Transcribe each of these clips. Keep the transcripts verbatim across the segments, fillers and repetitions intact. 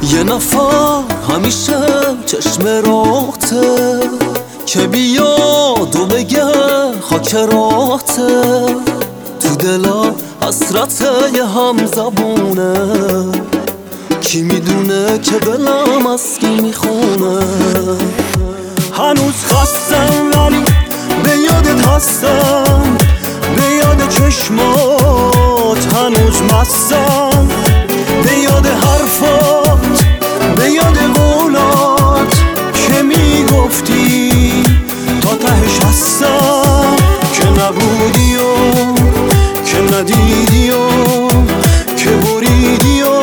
یه نفر همیشه چشم راته که بیاد و بگه خاک راته، تو دلا حسرت یه هم زبونه، کی میدونه که دلم از کی میخونه. هنوز خستم ولی به یادت هستم، به یاد چشمات هنوز مستم، به یاد حرفات، به یاد قولات که میگفتی تا تهش هستم، که نبودی و که ندیدی و که بریدی و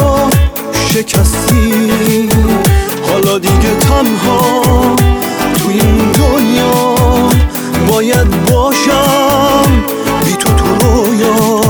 شکستی. حالا دیگه تنها تو این دنیا باید باشم بی تو تو رویا.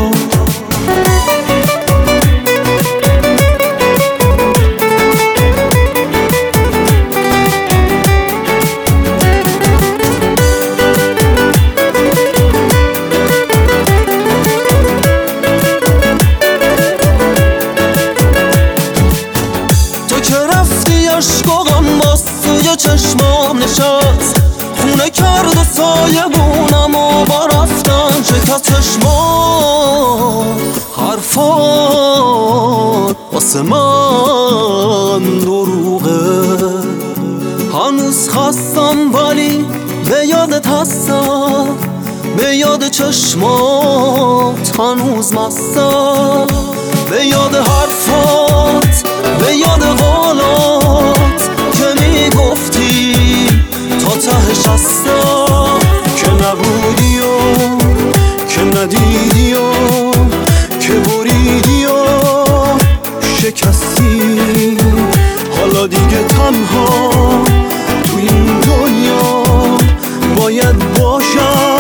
عشق و غم باز توی چشمام نشست، خونه کرد و سایه بونم و با رفتن شکست چشمام. حرفات واسه من دروغه، هنوز خستم ولی به یادت هستم، به یاد چشمات هنوز مستم، به یاد حرفات، به یاد قولات که میگفتی تا تهش هستم، که نبودی و که ندیدی و که بریدی و شکستی. حالا دیگه تنها تو این دنیا باید باشم